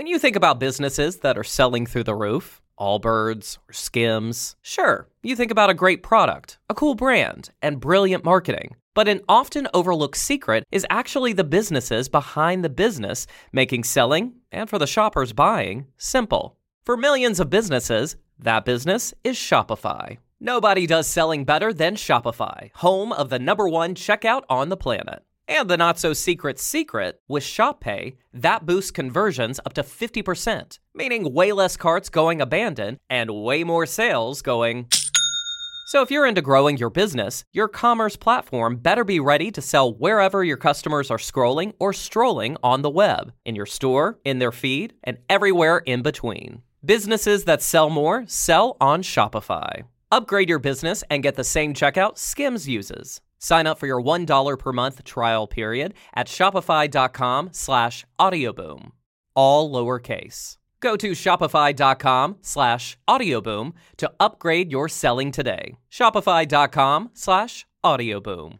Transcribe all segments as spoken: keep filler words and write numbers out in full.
When you think about businesses that are selling through the roof, Allbirds or Skims, sure, you think about a great product, a cool brand, and brilliant marketing. But an often overlooked secret is actually the businesses behind the business, making selling, and for the shoppers buying, simple. For millions of businesses, that business is Shopify. Nobody does selling better than Shopify, home of the number one checkout on the planet. And the not-so-secret secret, with Shop Pay, that boosts conversions up to fifty percent, meaning way less carts going abandoned and way more sales going... So if you're into growing your business, your commerce platform better be ready to sell wherever your customers are scrolling or strolling on the web, in your store, in their feed, and everywhere in between. Businesses that sell more sell on Shopify. Upgrade your business and get the same checkout Skims uses. Sign up for your one dollar per month trial period at shopify.com slash audioboom. All lowercase. Go to shopify.com slash audioboom to upgrade your selling today. Shopify.com slash audioboom.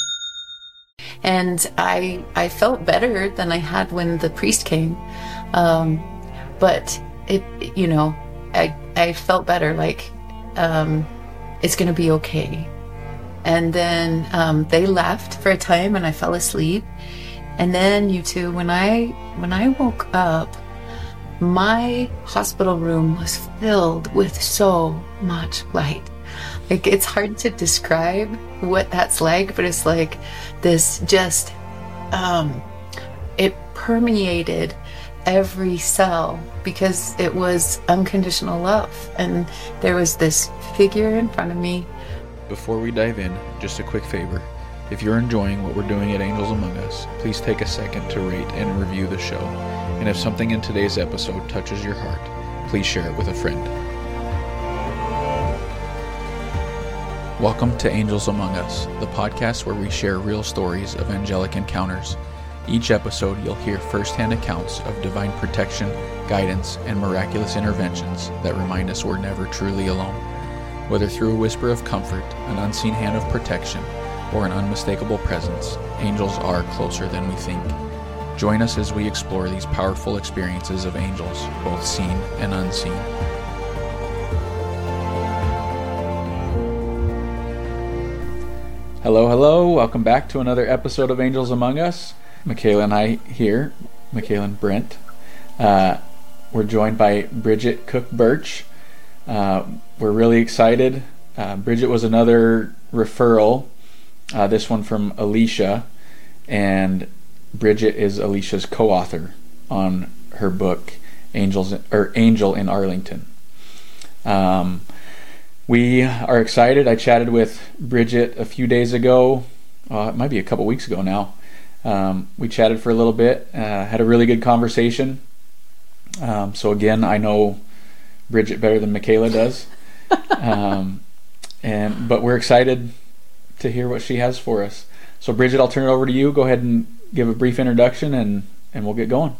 And I I felt better than I had when the priest came. Um, but it, you know, I, I felt better, like um, it's going to be okay. And then um, they left for a time and I fell asleep. And then you two, when I when I woke up, my hospital room was filled with so much light. Like, it's hard to describe what that's like, but it's like this just, um, it permeated every cell because it was unconditional love. And there was this figure in front of me. Before we dive in, just a quick favor. If you're enjoying what we're doing at Angels Among Us, please take a second to rate and review the show. And if something in today's episode touches your heart, please share it with a friend. Welcome to Angels Among Us, the podcast where we share real stories of angelic encounters. Each episode, you'll hear firsthand accounts of divine protection, guidance, and miraculous interventions that remind us we're never truly alone. Whether through a whisper of comfort, an unseen hand of protection, or an unmistakable presence, angels are closer than we think. Join us as we explore these powerful experiences of angels, both seen and unseen. Hello, hello. Welcome back to another episode of Angels Among Us. Michaela and I here, Michaela and Brent. Uh, we're joined by Bridget Cook Birch. Uh, we're really excited. Uh, Bridget was another referral, uh, this one from Alicia, and Bridget is Alicia's co-author on her book, Angels or Angel in Arlington. Um, we are excited. I chatted with Bridget a few days ago. Uh, it might be a couple weeks ago now. Um, we chatted for a little bit, uh, had a really good conversation. Um, so again, I know Bridget better than Michaela does. um, and but we're excited to hear what she has for us. So Bridget, I'll turn it over to you. Go ahead and give a brief introduction and, and we'll get going.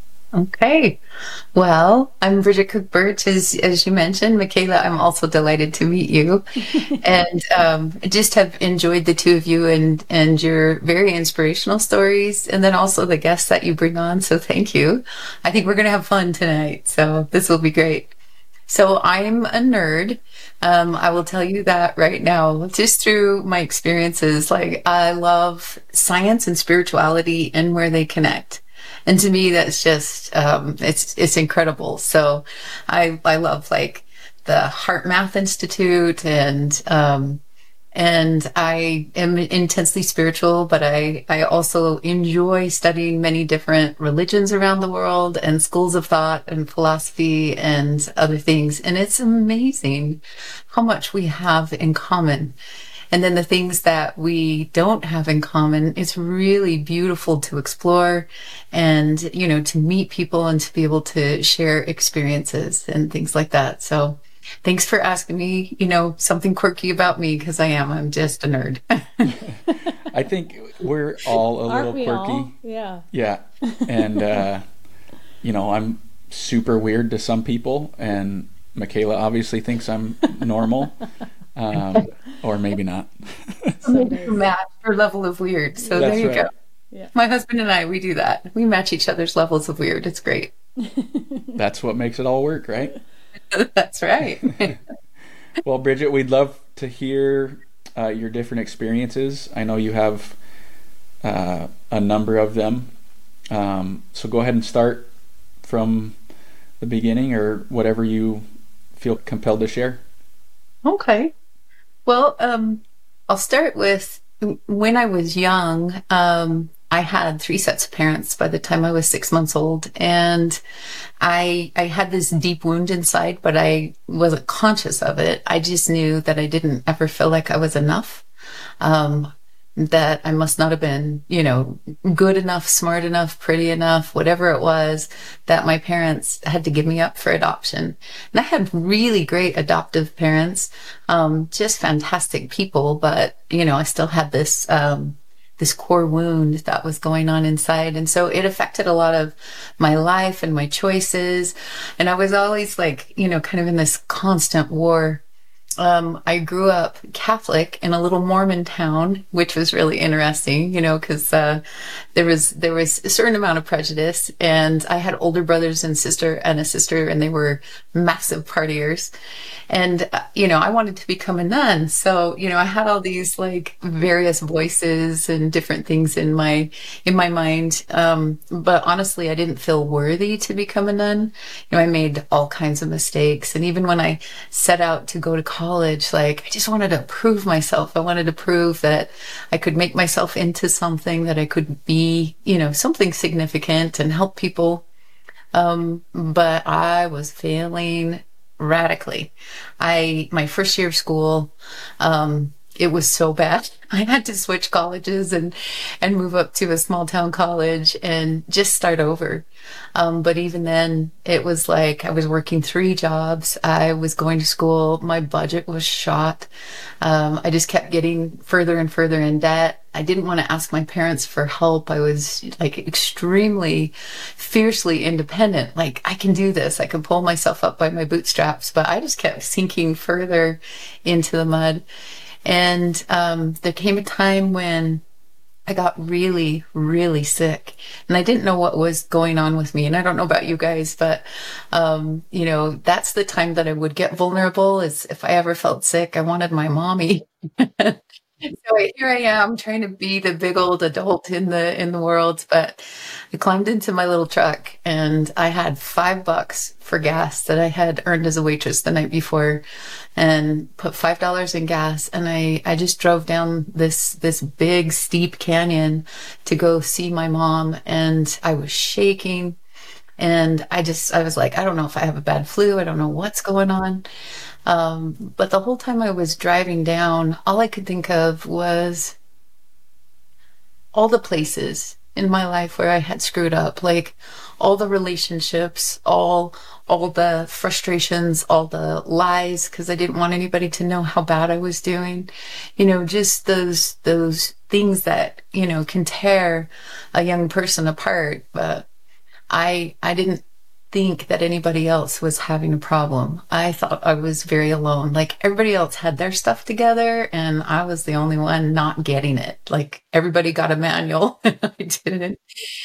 Okay. Well, I'm Bridget Cook Birch, as, as you mentioned. Michaela, I'm also delighted to meet you. and um, just have enjoyed the two of you and, and your very inspirational stories, and then also the guests that you bring on. So thank you. I think we're going to have fun tonight. So this will be great. So I'm a nerd. Um, I will tell you that right now, just through my experiences. Like, I love science and spirituality and where they connect. And to me, that's just, um, it's, it's incredible. So I, I love like the Heart Math Institute and, um, and I am intensely spiritual, but I, I also enjoy studying many different religions around the world and schools of thought and philosophy and other things. And it's amazing how much we have in common. And then the things that we don't have in common, it's really beautiful to explore and, you know, to meet people and to be able to share experiences and things like that. So thanks for asking me, you know, something quirky about me, because I am. I'm just a nerd. I think we're all a Aren't little we quirky. all? Yeah. Yeah. And, uh, you know, I'm super weird to some people, and Michaela obviously thinks I'm normal. Um, or maybe not. Maybe match our level of weird. So That's there you right. go. Yeah. My husband and I, we do that. We match each other's levels of weird. It's great. That's what makes it all work, right? That's right. Well, Bridget, we'd love to hear uh, your different experiences. I know you have uh, a number of them. Um, so go ahead and start from the beginning or whatever you feel compelled to share. Okay. Well, um, I'll start with when I was young. Um, I had three sets of parents by the time I was six months old, and I I had this deep wound inside, but I wasn't conscious of it. I just knew that I didn't ever feel like I was enough. Um, that I must not have been, you know, good enough, smart enough, pretty enough, whatever it was, that my parents had to give me up for adoption. And I had really great adoptive parents, um, just fantastic people, but, you know, I still had this, um, this core wound that was going on inside. And so it affected a lot of my life and my choices. And I was always like, you know, kind of in this constant war. Um, I grew up Catholic in a little Mormon town, which was really interesting, you know, because uh, there was there was a certain amount of prejudice, and I had older brothers and sister and a sister, and they were massive partiers, and uh, you know, I wanted to become a nun, so you know, I had all these like various voices and different things in my in my mind, um, but honestly, I didn't feel worthy to become a nun. You know, I made all kinds of mistakes, and even when I set out to go to college. college, like I just wanted to prove myself. I wanted to prove that I could make myself into something, that I could be, you know, something significant and help people. Um, but I was failing radically. I, my first year of school, um, it was so bad. I had to switch colleges and, and move up to a small town college and just start over. Um, but even then, it was like I was working three jobs. I was going to school. My budget was shot. Um, I just kept getting further and further in debt. I didn't want to ask my parents for help. I was like extremely fiercely independent. Like, I can do this. I can pull myself up by my bootstraps. But I just kept sinking further into the mud. And um, there came a time when I got really, really sick, and I didn't know what was going on with me. And I don't know about you guys, but, um, you know, that's the time that I would get vulnerable, is if I ever felt sick. I wanted my mommy. So here I am trying to be the big old adult in the in the world, but I climbed into my little truck and I had five bucks for gas that I had earned as a waitress the night before, and put five dollars in gas, and I I just drove down this this big steep canyon to go see my mom, and I was shaking. And I just, I was like, I don't know if I have a bad flu. I don't know what's going on. Um, but the whole time I was driving down, all I could think of was all the places in my life where I had screwed up, like all the relationships, all, all the frustrations, all the lies, because I didn't want anybody to know how bad I was doing. You know, just those, those things that, you know, can tear a young person apart. But I, I didn't think that anybody else was having a problem. I thought I was very alone. Like, everybody else had their stuff together and I was the only one not getting it. Like, everybody got a manual and I didn't.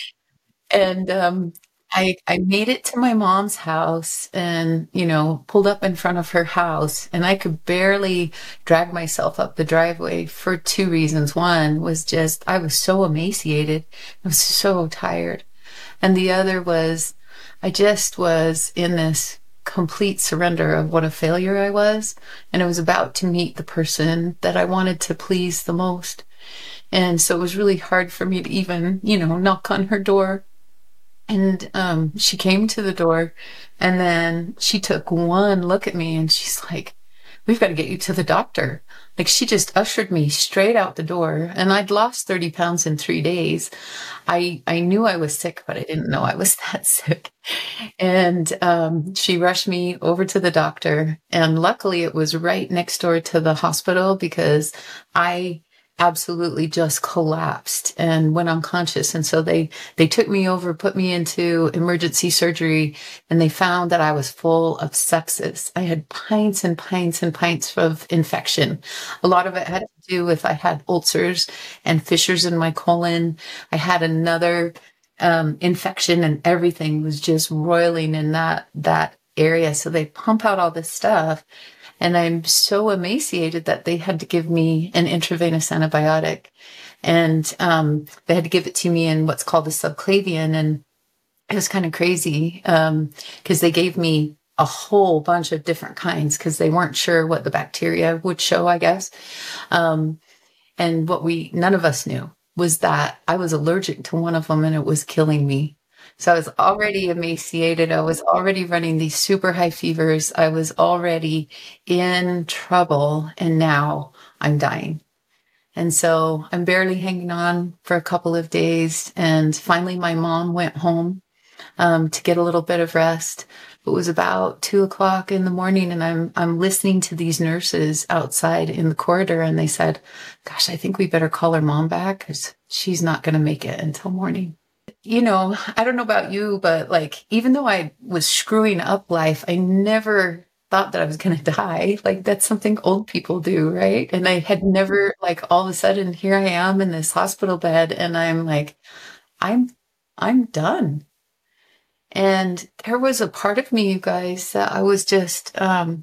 And um, I I made it to my mom's house and, you know, pulled up in front of her house, and I could barely drag myself up the driveway for two reasons. One was just I was so emaciated. I was so tired. And the other was I just was in this complete surrender of what a failure I was. And I was about to meet the person that I wanted to please the most. And so it was really hard for me to even, you know, knock on her door. And um, she came to the door, and then she took one look at me and she's like, "We've got to get you to the doctor." Like, she just ushered me straight out the door, and I'd lost thirty pounds in three days. I, I knew I was sick, but I didn't know I was that sick. And um, she rushed me over to the doctor, and luckily it was right next door to the hospital, because I absolutely just collapsed and went unconscious. And so they, they took me over, put me into emergency surgery, and they found that I was full of sepsis. I had pints and pints and pints of infection. A lot of it had to do with I had ulcers and fissures in my colon. I had another um, infection and everything was just roiling in that, that area. So they pump out all this stuff. And I'm so emaciated that they had to give me an intravenous antibiotic. And um, they had to give it to me in what's called a subclavian. And it was kind of crazy um, because they gave me a whole bunch of different kinds because they weren't sure what the bacteria would show, I guess. Um, and what we, none of us knew was that I was allergic to one of them and it was killing me. So I was already emaciated. I was already running these super high fevers. I was already in trouble. And now I'm dying. And so I'm barely hanging on for a couple of days. And finally, my mom went home um, to get a little bit of rest. It was about two o'clock in the morning. And I'm, I'm listening to these nurses outside in the corridor. And they said, gosh, I think we better call her mom back because she's not going to make it until morning. You know, I don't know about you, but like, even though I was screwing up life, I never thought that I was going to die. Like, that's something old people do, right? And I had never, like, all of a sudden, here I am in this hospital bed, and I'm like, I'm, I'm done. And there was a part of me, you guys, that I was just, um,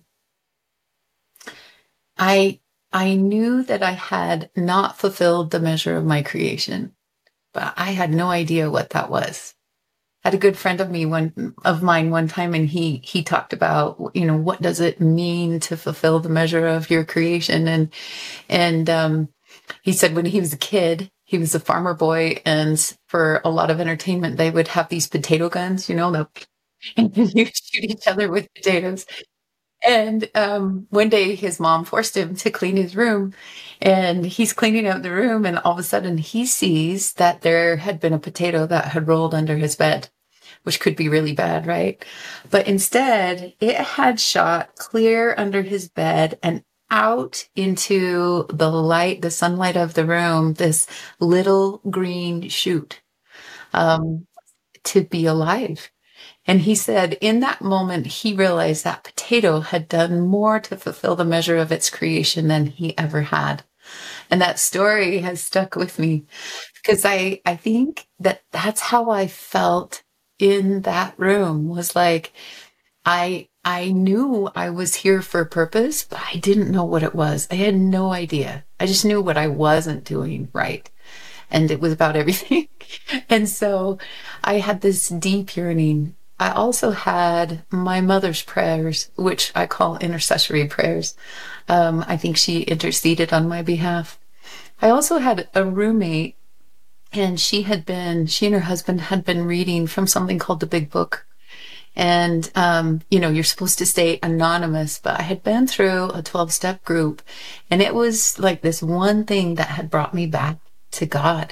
I, I knew that I had not fulfilled the measure of my creation. But I had no idea what that was. I had a good friend of me, one of mine one time, and he, he talked about, you know, what does it mean to fulfill the measure of your creation? And, and, um, he said when he was a kid, he was a farmer boy. And for a lot of entertainment, they would have these potato guns, you know, the, and you shoot each other with potatoes. And um, one day his mom forced him to clean his room, and he's cleaning out the room, and all of a sudden he sees that there had been a potato that had rolled under his bed, which could be really bad, right? But instead it had shot clear under his bed and out into the light, the sunlight of the room, this little green shoot um, to be alive. And he said in that moment, he realized that potato had done more to fulfill the measure of its creation than he ever had. And that story has stuck with me because I, I think that that's how I felt in that room, was like, I, I knew I was here for a purpose, but I didn't know what it was. I had no idea. I just knew what I wasn't doing right. And it was about everything. And so I had this deep yearning. I also had my mother's prayers, which I call intercessory prayers. Um, I think she interceded on my behalf. I also had a roommate, and she had been, she and her husband had been reading from something called the Big Book. And, um, you know, you're supposed to stay anonymous, but I had been through a twelve-step group, and it was like this one thing that had brought me back to God.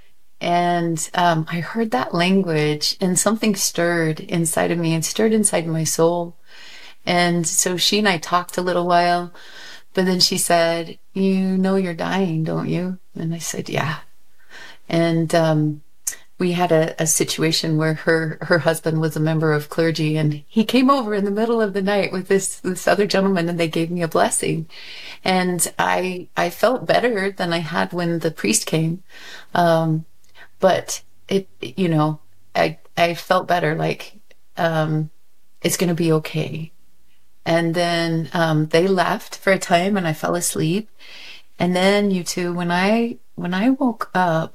And um, I heard that language, and something stirred inside of me and stirred inside my soul. And so she and I talked a little while, but then she said, you know you're dying, don't you? And I said, yeah. And um, we had a, a situation where her, her husband was a member of clergy, and he came over in the middle of the night with this, this other gentleman, and they gave me a blessing. And I, I felt better than I had when the priest came. Um, But it, you know, I, I felt better, like, um, it's going to be okay. And then, um, they left for a time, and I fell asleep. And then you two, when I, when I woke up,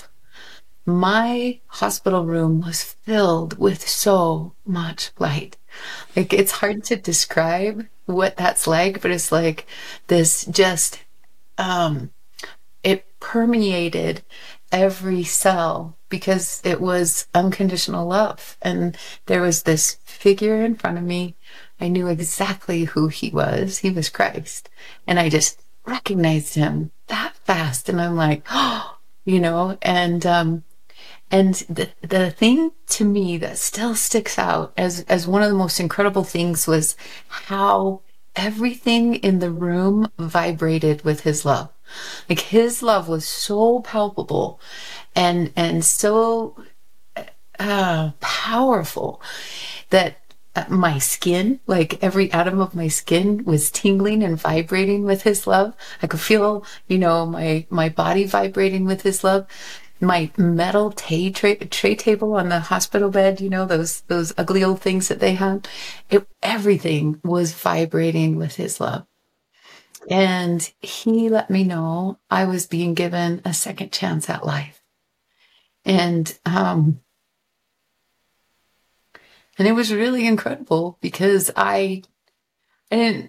my hospital room was filled with so much light. Like, it's hard to describe what that's like, but it's like this just, um, it permeated every cell because it was unconditional love. And there was this figure in front of me. I knew exactly who he was. He was Christ. And I just recognized him that fast. And I'm like, oh, you know, and, um, and the, the thing to me that still sticks out as, as one of the most incredible things was how everything in the room vibrated with his love. Like, his love was so palpable and, and so uh, powerful that my skin, like every atom of my skin was tingling and vibrating with his love. I could feel, you know, my, my body vibrating with his love. my metal tray, tray tray table on the hospital bed, you know, those those ugly old things that they have. It, everything was vibrating with his love. And he let me know I was being given a second chance at life. And um and it was really incredible because I I didn't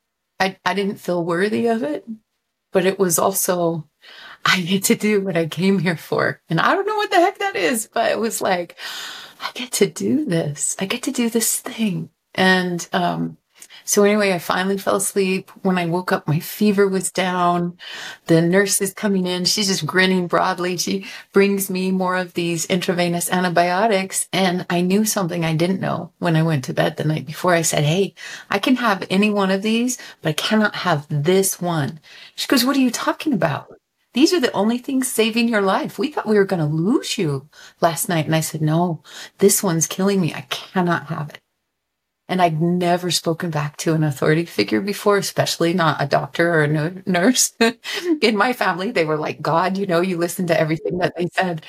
I, I didn't feel worthy of it, but it was also, I get to do what I came here for. And I don't know what the heck that is, but it was like, I get to do this. I get to do this thing. And um, so anyway, I finally fell asleep. When I woke up, my fever was down. The nurse is coming in. She's just grinning broadly. She brings me more of these intravenous antibiotics. And I knew something I didn't know when I went to bed the night before. I said, hey, I can have any one of these, but I cannot have this one. She goes, what are you talking about? These are the only things saving your life. We thought we were going to lose you last night. And I said, no, this one's killing me. I cannot have it. And I'd never spoken back to an authority figure before, especially not a doctor or a nurse. In my family, they were like God, you know, you listen to everything that they said.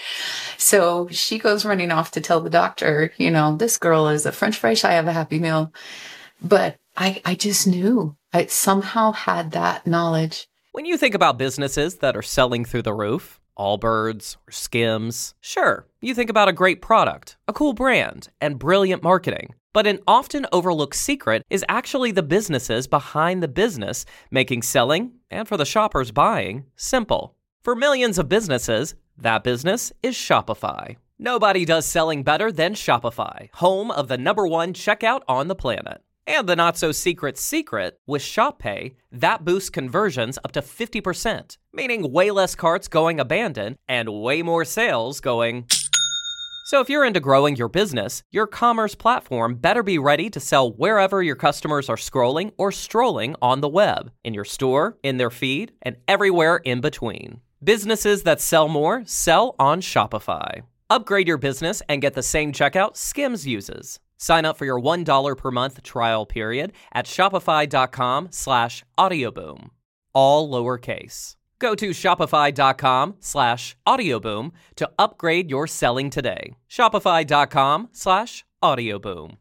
So she goes running off to tell the doctor, you know, this girl is a French fry shy of a Happy Meal. But I, I just knew. I somehow had that knowledge. When you think about businesses that are selling through the roof, Allbirds or Skims, sure, you think about a great product, a cool brand, and brilliant marketing. But an often overlooked secret is actually the businesses behind the business, making selling, and for the shoppers buying, simple. For millions of businesses, that business is Shopify. Nobody does selling better than Shopify, home of the number one checkout on the planet. And the not-so-secret secret, with Shop Pay, that boosts conversions up to fifty percent, meaning way less carts going abandoned and way more sales going... So if you're into growing your business, your commerce platform better be ready to sell wherever your customers are scrolling or strolling on the web, in your store, in their feed, and everywhere in between. Businesses that sell more sell on Shopify. Upgrade your business and get the same checkout Skims uses. Sign up for your one dollar per month trial period at shopify.com slash audioboom. All lowercase. Go to shopify.com slash audioboom to upgrade your selling today. Shopify.com slash audioboom.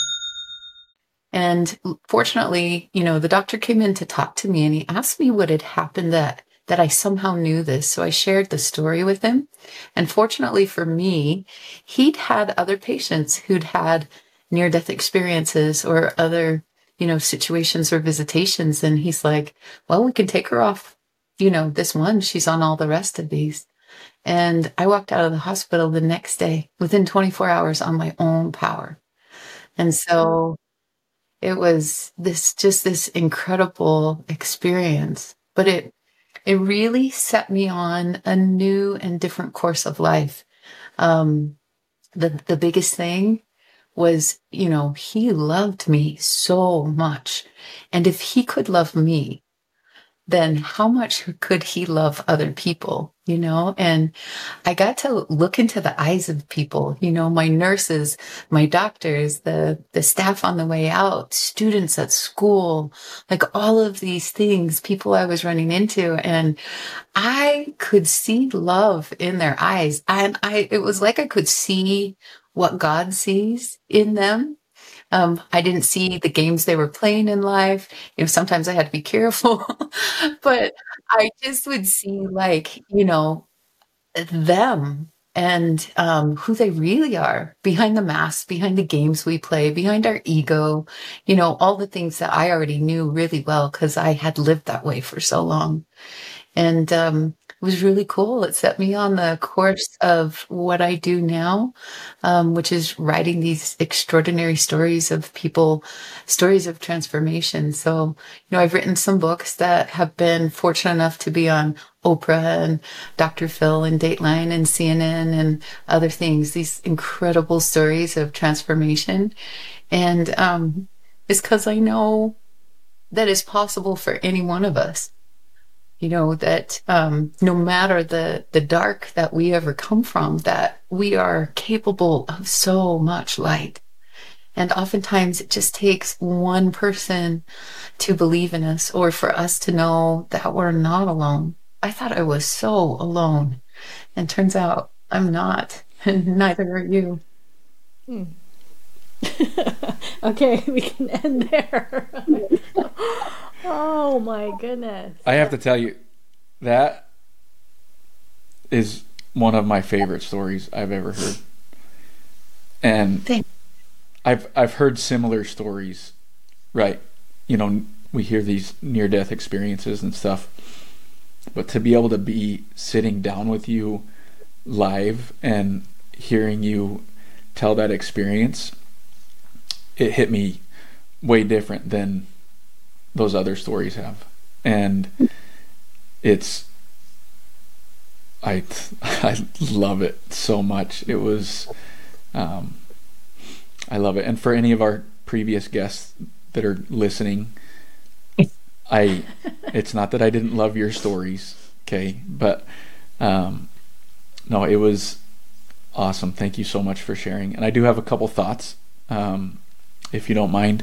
And fortunately, you know, the doctor came in to talk to me and he asked me what had happened that, that I somehow knew this. So I shared the story with him. And fortunately for me, he'd had other patients who'd had near-death experiences or other, you know, situations or visitations. And he's like, well, we can take her off. You know, this one, she's on all the rest of these. And I walked out of the hospital the next day within twenty-four hours on my own power. And so it was this, just this incredible experience, but it, it really set me on a new and different course of life. Um, the, the biggest thing was, you know, he loved me so much. And if he could love me, then how much could he love other people, you know? And I got to look into the eyes of people, you know, my nurses, my doctors, the, the staff on the way out, students at school, like all of these things, people I was running into. And I could see love in their eyes. And I, it was like I could see what God sees in them. Um, I didn't see the games they were playing in life. You know, sometimes I had to be careful, but I just would see like, you know, them and um, who they really are behind the mask, behind the games we play, behind our ego, you know, all the things that I already knew really well because I had lived that way for so long. And um, it was really cool. It set me on the course of what I do now, um, which is writing these extraordinary stories of people, stories of transformation. So, you know, I've written some books that have been fortunate enough to be on Oprah and Doctor Phil and Dateline and C N N and other things, these incredible stories of transformation. And um, it's because I know that it's possible for any one of us. You know, that um, no matter the, the dark that we ever come from, that we are capable of so much light. And oftentimes it just takes one person to believe in us or for us to know that we're not alone. I thought I was so alone. And turns out I'm not, and neither are you. Hmm. Okay, we can end there. Oh my goodness. I have to tell you, that is one of my favorite stories I've ever heard. And Thank- I've I've heard similar stories, right? You know, we hear these near-death experiences and stuff, but to be able to be sitting down with you live and hearing you tell that experience, it hit me way different than those other stories have. And it's I I love it so much. It was um I love it. And for any of our previous guests that are listening, I it's not that I didn't love your stories, okay, but um no, it was awesome. Thank you so much for sharing. And I do have a couple thoughts, um if you don't mind.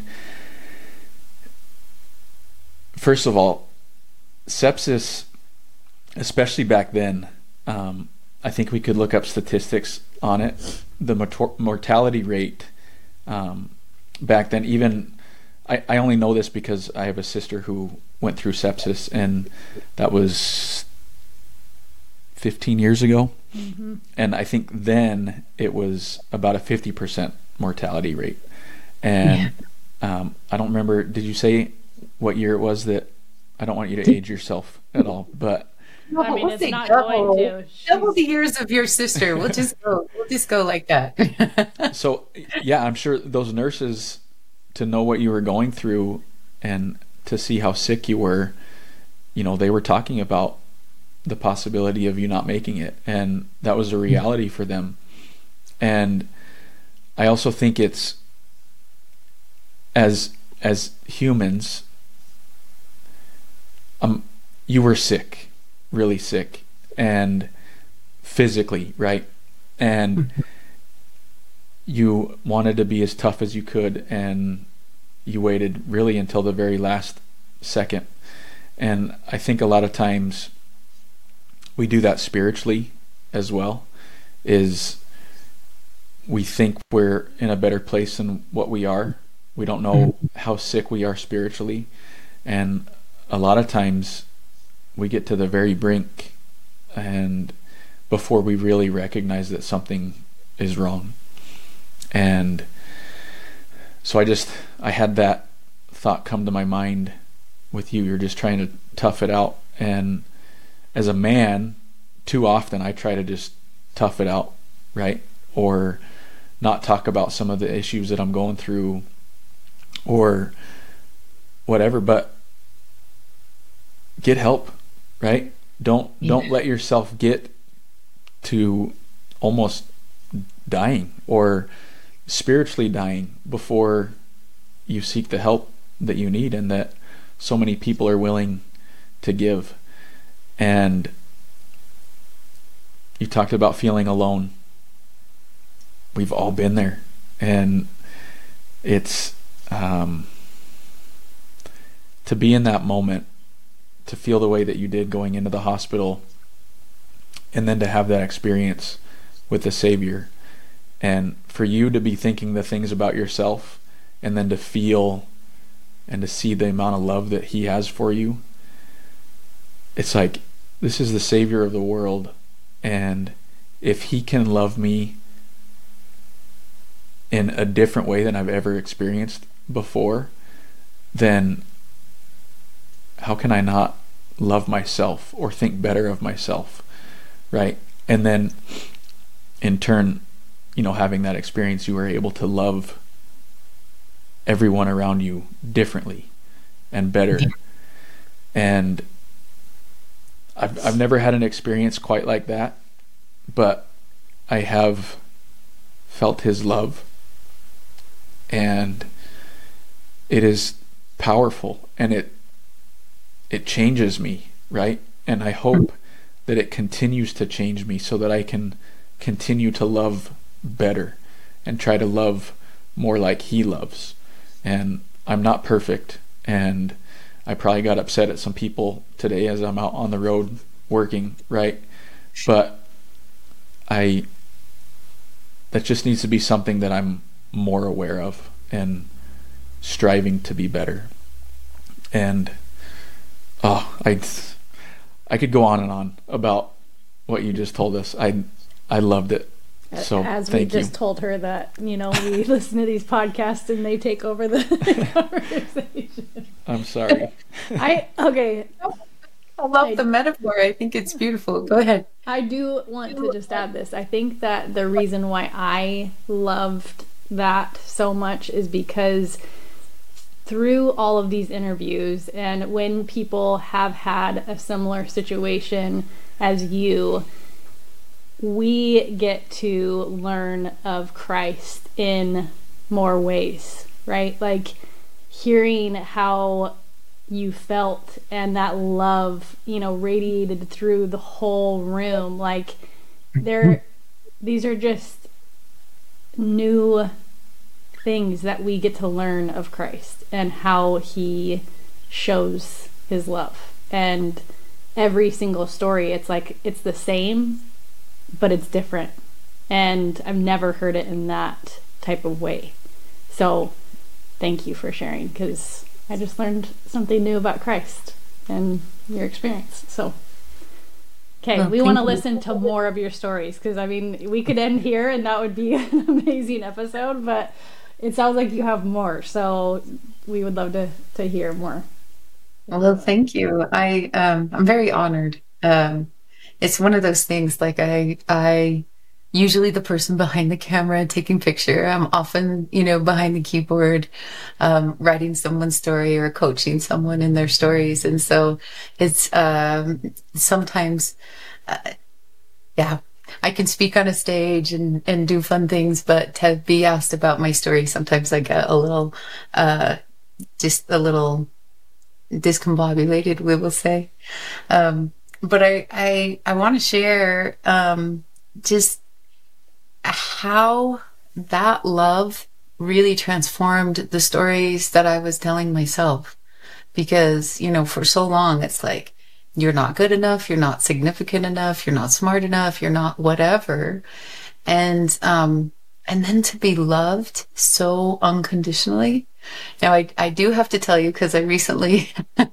First of all, sepsis, especially back then, um, I think we could look up statistics on it. The mor- mortality rate um, back then, even, I, I only know this because I have a sister who went through sepsis, and that was fifteen years ago. Mm-hmm. And I think then it was about a fifty percent mortality rate. And yeah. um, I don't remember, did you say what year it was? That I don't want you to age yourself at all, but no, I mean, we'll it's not double, going to. She's... Double the years of your sister. We'll just go. We'll just go like that. So, yeah, I'm sure those nurses, to know what you were going through and to see how sick you were, you know, they were talking about the possibility of you not making it, and that was a reality for them. And I also think it's, as as humans, um, you were sick, really sick, and physically, right? And you wanted to be as tough as you could, and you waited really until the very last second. And I think a lot of times we do that spiritually as well, is we think we're in a better place than what we are. We don't know how sick we are spiritually, and a lot of times we get to the very brink and before we really recognize that something is wrong. And so I just I had that thought come to my mind with you. You're just trying to tough it out, and as a man, too often I try to just tough it out, right? Or not talk about some of the issues that I'm going through or whatever, but get help, right? Don't yeah. don't let yourself get to almost dying or spiritually dying before you seek the help that you need and that so many people are willing to give. And you talked about feeling alone. We've all been there, and it's um, to be in that moment, to feel the way that you did going into the hospital, and then to have that experience with the Savior, and for you to be thinking the things about yourself, and then to feel and to see the amount of love that He has for you. It's like, this is the Savior of the world, and if He can love me in a different way than I've ever experienced before, then how can I not love myself or think better of myself, right? And then in turn, you know, having that experience, you were able to love everyone around you differently and better. And I've I've never had an experience quite like that, but I have felt His love, and it is powerful, and it it changes me, right? And I hope that it continues to change me so that I can continue to love better and try to love more like He loves. And I'm not perfect, and I probably got upset at some people today as I'm out on the road working, right? But I that just needs to be something that I'm more aware of and striving to be better. And oh, I I could go on and on about what you just told us. I I loved it. So as we thank just you. told her that, you know, we listen to these podcasts and they take over the conversation. I'm sorry. I okay. I love I, the metaphor. I think it's beautiful. Go ahead. I do want to just add this. I think that the reason why I loved that so much is because through all of these interviews and when people have had a similar situation as you, we get to learn of Christ in more ways, right? Like hearing how you felt and that love, you know, radiated through the whole room. Like there, these are just new things that we get to learn of Christ and how he shows his love. And every single story, it's like, it's the same, but it's different. And I've never heard it in that type of way. So thank you for sharing, because I just learned something new about Christ and your experience. So, okay, well, we want to listen to more of your stories, because I mean, we could end here and that would be an amazing episode, but it sounds like you have more. So we would love to, to hear more. Well, thank you. I, um, I'm very honored. Um, it's one of those things, like I, I, usually the person behind the camera taking picture. I'm often, you know, behind the keyboard, um, writing someone's story or coaching someone in their stories. And so it's, um, sometimes, uh, yeah, I can speak on a stage and, and do fun things, but to be asked about my story, sometimes I get a little, uh, just a little discombobulated, we will say. Um, but I, I, I want to share, um, just how that love really transformed the stories that I was telling myself. Because, you know, for so long, it's like, you're not good enough, you're not significant enough, you're not smart enough, you're not whatever. And, um, and then to be loved so unconditionally. Now, I, I do have to tell you, because I recently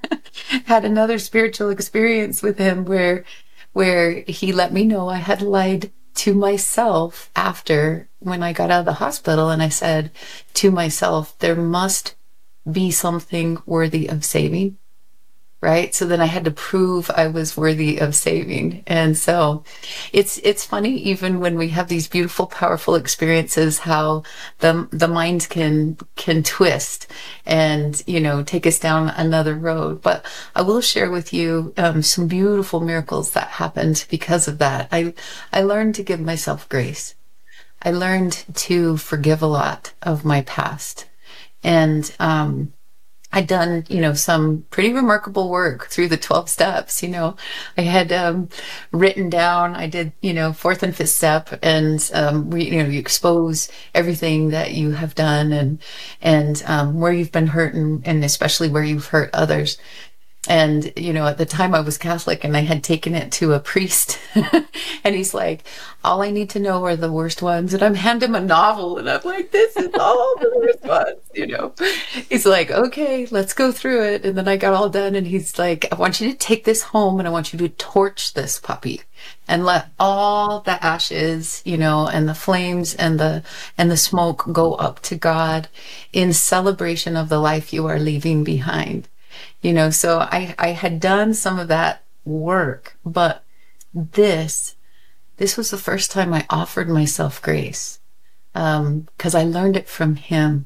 had another spiritual experience with him where, where he let me know I had lied to myself after, when I got out of the hospital, and I said to myself, there must be something worthy of saving, right? So then I had to prove I was worthy of saving. And so it's it's funny, even when we have these beautiful, powerful experiences, how the the mind can can twist and, you know, take us down another road. But I will share with you um, some beautiful miracles that happened because of that. I I learned to give myself grace. I learned to forgive a lot of my past. And um I'd done, you know, some pretty remarkable work through the twelve steps. You know, I had um, written down, I did, you know, fourth and fifth step, and, um, we, you know, you expose everything that you have done and, and, um, where you've been hurt, and, and especially where you've hurt others. And, you know, at the time I was Catholic, and I had taken it to a priest and he's like, all I need to know are the worst ones. And I'm handing him a novel, and I'm like, this is all the worst ones, you know. He's like, okay, let's go through it. And then I got all done, and he's like, I want you to take this home, and I want you to torch this puppy and let all the ashes, you know, and the flames and the, and the smoke go up to God in celebration of the life you are leaving behind. You know, so I, I had done some of that work, but this, this was the first time I offered myself grace, um, because I learned it from him.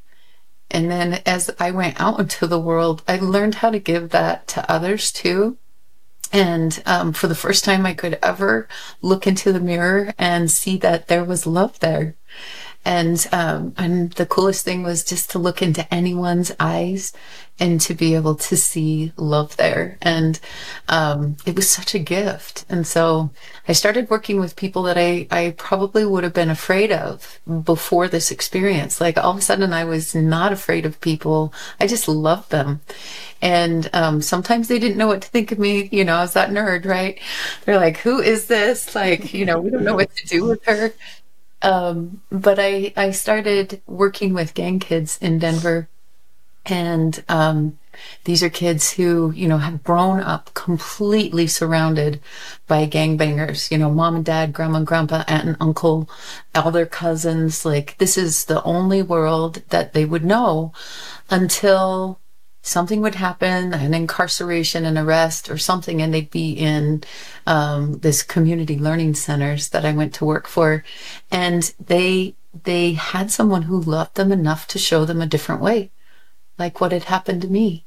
And then as I went out into the world, I learned how to give that to others too. And um, for the first time I could ever look into the mirror and see that there was love there. And um, and the coolest thing was just to look into anyone's eyes and to be able to see love there. And um, it was such a gift. And so I started working with people that I, I probably would have been afraid of before this experience. Like all of a sudden I was not afraid of people. I just loved them. And um, sometimes they didn't know what to think of me. You know, I was that nerd, right? They're like, who is this? Like, you know, we don't know what to do with her. Um, but I, I started working with gang kids in Denver. And um, these are kids who, you know, have grown up completely surrounded by gangbangers, you know, mom and dad, grandma and grandpa, aunt and uncle, all their cousins. Like, this is the only world that they would know until something would happen, an incarceration, an arrest or something, and they'd be in um, this community learning centers that I went to work for. And they they had someone who loved them enough to show them a different way, like what had happened to me.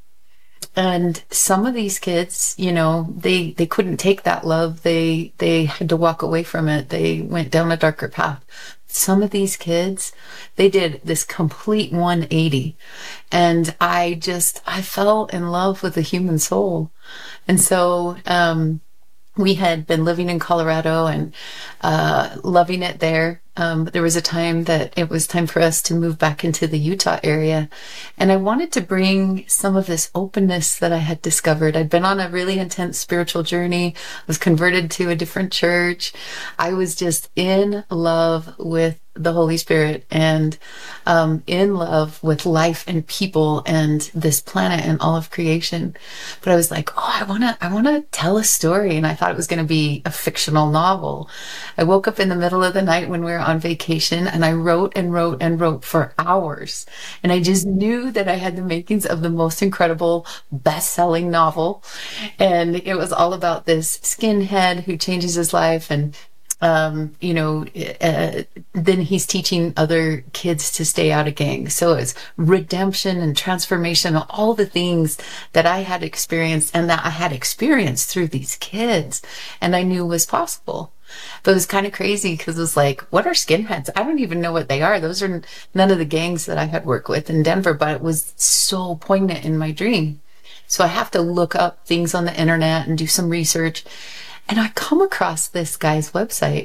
And some of these kids, you know, they, they couldn't take that love. They, they had to walk away from it. They went down a darker path. Some of these kids, they did this complete one eighty. And I just, I fell in love with the human soul. And so, um, we had been living in Colorado and uh, loving it there. Um, but there was a time that it was time for us to move back into the Utah area. And I wanted to bring some of this openness that I had discovered. I'd been on a really intense spiritual journey. I was converted to a different church. I was just in love with the Holy Spirit and um, in love with life and people and this planet and all of creation. But I was like, oh, I want to, I want to tell a story. And I thought it was going to be a fictional novel. I woke up in the middle of the night when we were on vacation and I wrote and wrote and wrote for hours. And I just knew that I had the makings of the most incredible best-selling novel. And it was all about this skinhead who changes his life and Um, you know, uh, then he's teaching other kids to stay out of gangs. So it's redemption and transformation, all the things that I had experienced and that I had experienced through these kids and I knew was possible. But it was kind of crazy because it was like, what are skinheads? I don't even know what they are. Those are none of the gangs that I had worked with in Denver, but it was so poignant in my dream. So I have to look up things on the internet and do some research. And I come across this guy's website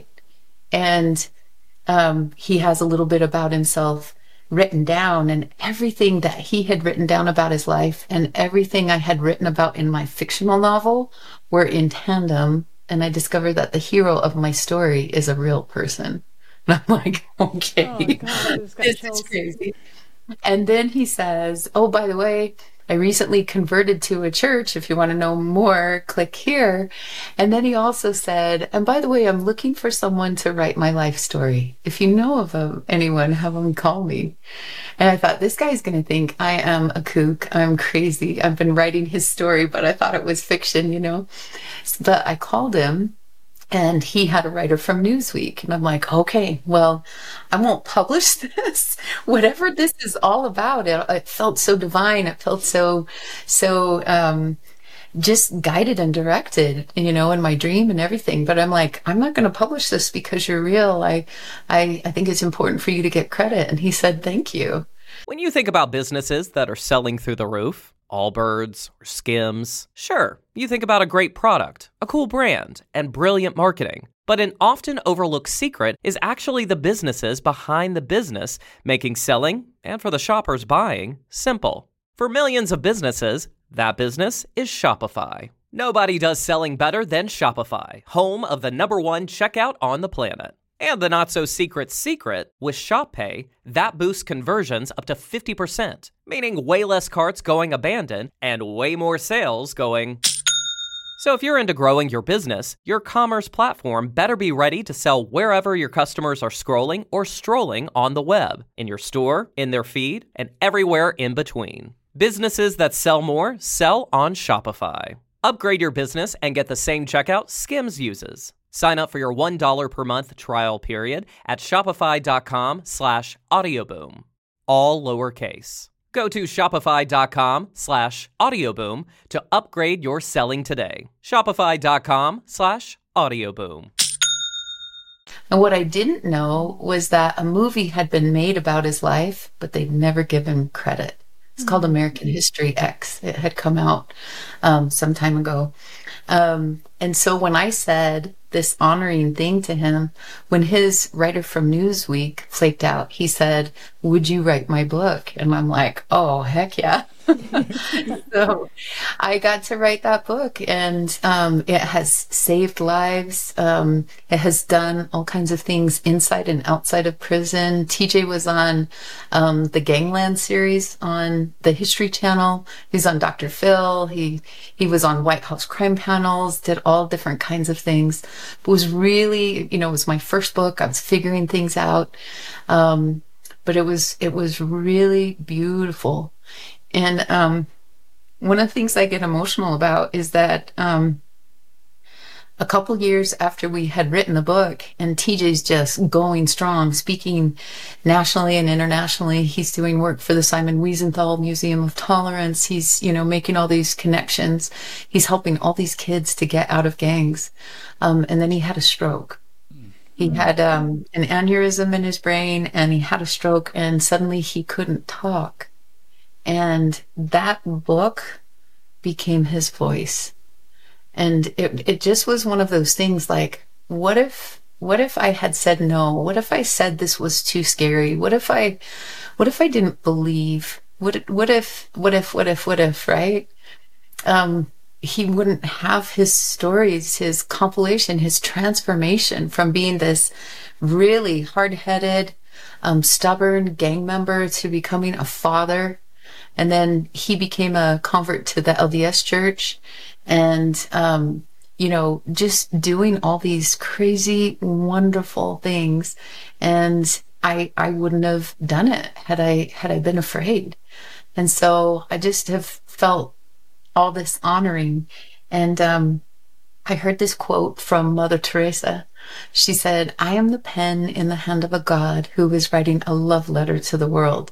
and um, he has a little bit about himself written down, and everything that he had written down about his life and everything I had written about in my fictional novel were in tandem. And I discovered that the hero of my story is a real person. And I'm like, okay, oh God, this this is crazy. And then he says, oh, by the way, I recently converted to a church. If you want to know more, click here. And then he also said, and by the way, I'm looking for someone to write my life story. If you know of um, anyone, have them call me. And I thought, this guy's going to think I am a kook. I'm crazy. I've been writing his story, but I thought it was fiction, you know. But I called him. And he had a writer from Newsweek. And I'm like, okay, well, I won't publish this. Whatever this is all about, it, it felt so divine. It felt so, so um, just guided and directed, you know, in my dream and everything. But I'm like, I'm not going to publish this because you're real. I, I, I think it's important for you to get credit. And he said, thank you. When you think about businesses that are selling through the roof, Allbirds or Skims, sure, you think about a great product, a cool brand, and brilliant marketing. But an often overlooked secret is actually the businesses behind the business, making selling, and for the shoppers buying, simple. For millions of businesses, that business is Shopify. Nobody does selling better than Shopify, home of the number one checkout on the planet. And the not-so-secret secret, with Shop Pay, that boosts conversions up to fifty percent, meaning way less carts going abandoned and way more sales going... So if you're into growing your business, your commerce platform better be ready to sell wherever your customers are scrolling or strolling on the web, in your store, in their feed, and everywhere in between. Businesses that sell more sell on Shopify. Upgrade your business and get the same checkout Skims uses. Sign up for your one dollar per month trial period at shopify.com slash audioboom. All lowercase. Go to shopify.com slash audioboom to upgrade your selling today. Shopify.com slash audioboom. And what I didn't know was that a movie had been made about his life, but they'd never given him credit. It's mm-hmm. called American History X. It had come out um, some time ago. Um, and so when I said this honoring thing to him, when his writer from Newsweek flaked out, he said, "Would you write my book?" And I'm like, oh, heck yeah. So I got to write that book, and um, it has saved lives. Um, it has done all kinds of things inside and outside of prison. T J was on um, the Gangland series on the History Channel. He's on Doctor Phil. He he was on White House crime panels, did all different kinds of things. It was really, you know, it was my first book. I was figuring things out. Um, but it was it was really beautiful. And um, one of the things I get emotional about is that um, a couple years after we had written the book, and T J's just going strong, speaking nationally and internationally. He's doing work for the Simon Wiesenthal Museum of Tolerance. He's, you know, making all these connections. He's helping all these kids to get out of gangs. Um, and then he had a stroke. He had um, an aneurysm in his brain, and he had a stroke, and suddenly he couldn't talk. And that book became his voice. And it it just was one of those things like, what if what if I had said no? What if I said this was too scary? What if I what if I didn't believe? What what if what if what if what if, right? Um he wouldn't have his stories, his compilation, his transformation from being this really hard-headed, um, stubborn gang member to becoming a father. And then he became a convert to the L D S church, and, um, you know, just doing all these crazy, wonderful things. And I, I wouldn't have done it had I, had I been afraid. And so I just have felt all this honoring. And, um, I heard this quote from Mother Teresa. She said, "I am the pen in the hand of a God who is writing a love letter to the world."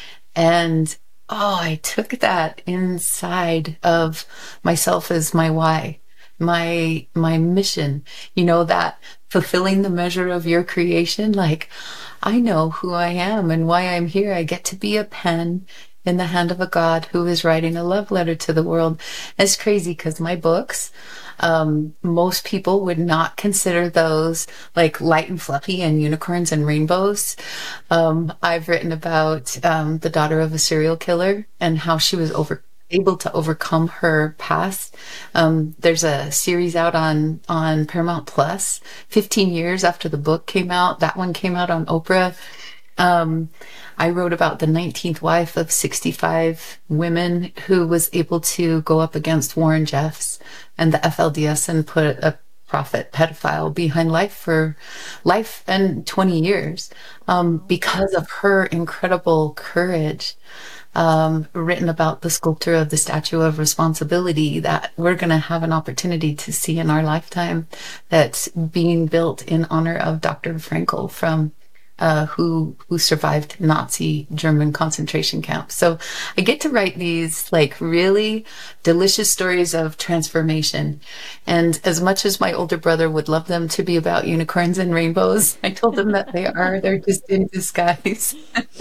And oh, I took that inside of myself as my why, my my mission, you know, that fulfilling the measure of your creation. Like, I know who I am and why I'm here. I get to be a pen in the hand of a God who is writing a love letter to the world. It's crazy because my books, um, most people would not consider those like light and fluffy and unicorns and rainbows. Um, I've written about um, the daughter of a serial killer and how she was over able to overcome her past. Um, there's a series out on on Paramount Plus, fifteen years after the book came out. That one came out on Oprah. Um, I wrote about the nineteenth wife of sixty-five women who was able to go up against Warren Jeffs and the F L D S and put a prophet pedophile behind life for life and twenty years um, because of her incredible courage. Um, written about the sculptor of the Statue of Responsibility that we're going to have an opportunity to see in our lifetime, that's being built in honor of Doctor Frankl from Uh, who who survived Nazi German concentration camps. So I get to write these like really delicious stories of transformation. And as much as my older brother would love them to be about unicorns and rainbows, I told him that they are. They're just in disguise.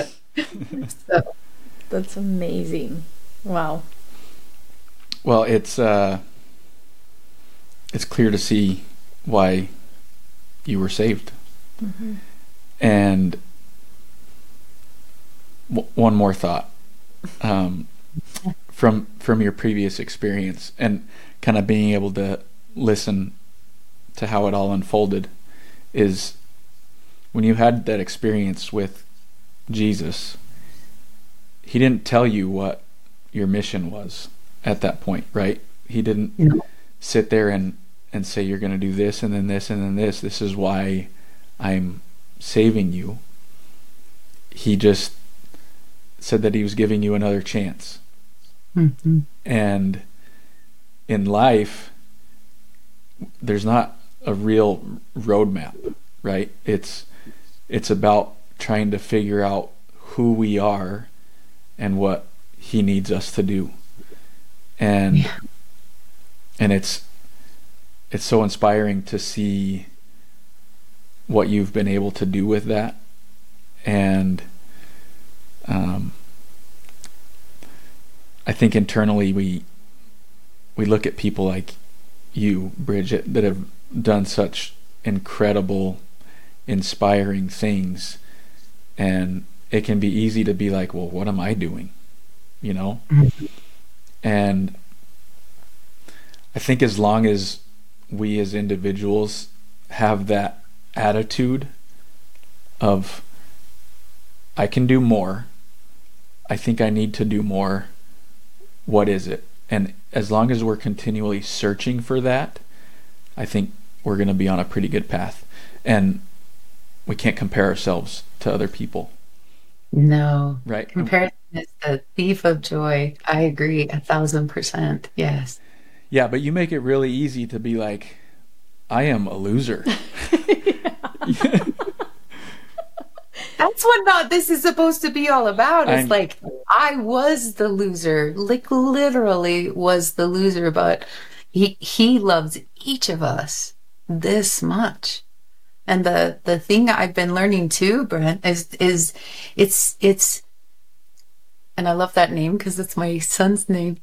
So. That's amazing. Wow. Well, it's uh, it's clear to see why you were saved. Mm-hmm. And w- one more thought um, from from your previous experience and kind of being able to listen to how it all unfolded is when you had that experience with Jesus, he didn't tell you what your mission was at that point, right? He didn't no. sit there and, and say, you're going to do this and then this and then this. This is why I'm saving you. He just said that he was giving you another chance. Mm-hmm. And in life, there's not a real roadmap, right? It's it's about trying to figure out who we are and what he needs us to do. And yeah. and it's it's so inspiring to see what you've been able to do with that. And um, I think internally we we look at people like you, Bridget, that have done such incredible, inspiring things, and it can be easy to be like, well, what am I doing? You know? Mm-hmm. And I think as long as we as individuals have that attitude of, I can do more, I think I need to do more, what is it? And as long as we're continually searching for that, I think we're going to be on a pretty good path. And we can't compare ourselves to other people. No. Right? Comparison is the thief of joy. I agree a thousand percent. Yes. Yeah, but you make it really easy to be like, I am a loser. That's what not this is supposed to be all about. It's I'm, like, I was the loser, like literally was the loser, but he he loves each of us this much. And the the thing I've been learning too, Brent, is is it's it's and I love that name because it's my son's name.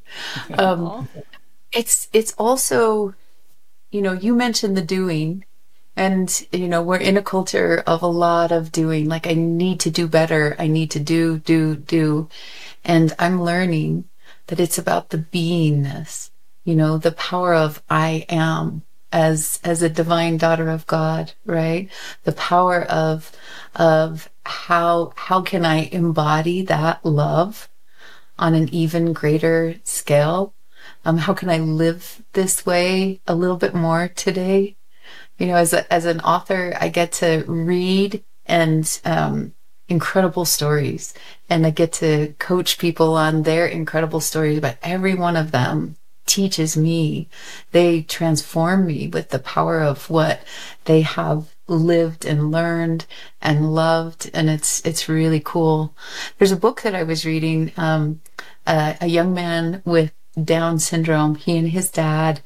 Um, it's it's also, you know, you mentioned the doing. And, you know, we're in a culture of a lot of doing, like, I need to do better. I need to do, do, do. And I'm learning that it's about the beingness, you know, the power of I am as, as a divine daughter of God, right? The power of, of how, how can I embody that love on an even greater scale? Um, how can I live this way a little bit more today? You know, as a, as an author, I get to read and um, incredible stories, and I get to coach people on their incredible stories. But every one of them teaches me. They transform me with the power of what they have lived and learned and loved, and it's it's really cool. There's a book that I was reading. Um, uh, a young man with Down syndrome. He and his dad.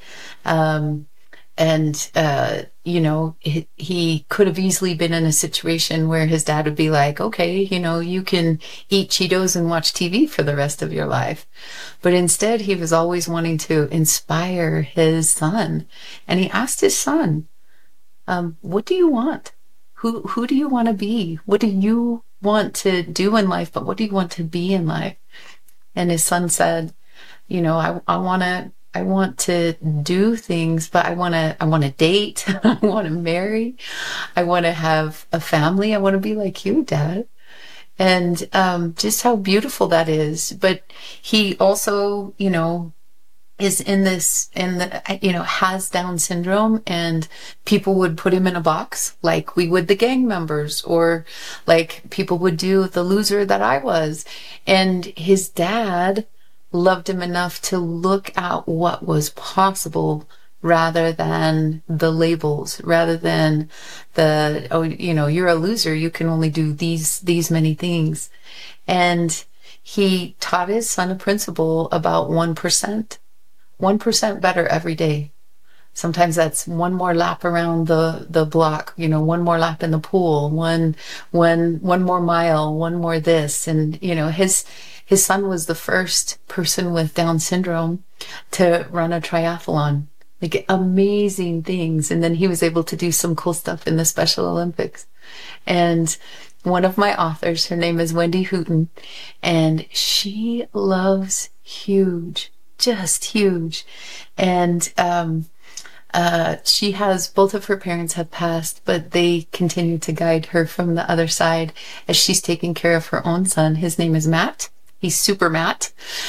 Um, And, uh, you know, he, he could have easily been in a situation where his dad would be like, okay, you know, you can eat Cheetos and watch T V for the rest of your life. But instead, he was always wanting to inspire his son. And he asked his son, um, what do you want? Who, who do you want to be? What do you want to do in life? But what do you want to be in life? And his son said, you know, I, I want to, I want to do things, but I want to, I want to date. I want to marry. I want to have a family. I want to be like you, Dad. And, um, just how beautiful that is. But he also, you know, is in this, in the, you know, has Down syndrome, and people would put him in a box like we would the gang members, or like people would do the loser that I was. And his dad loved him enough to look at what was possible rather than the labels, rather than the, oh, you know, you're a loser, you can only do these, these many things. And he taught his son a principle about one percent, one percent better every day. Sometimes that's one more lap around the, the block, you know, one more lap in the pool, one, one, one more mile, one more this. And, you know, his, his son was the first person with Down syndrome to run a triathlon, like amazing things. And then he was able to do some cool stuff in the Special Olympics. And one of my authors, her name is Wendy Hooten, and she loves huge, just huge. And, um, Uh, she has, both of her parents have passed, but they continue to guide her from the other side as she's taking care of her own son. His name is Matt. He's Super Matt,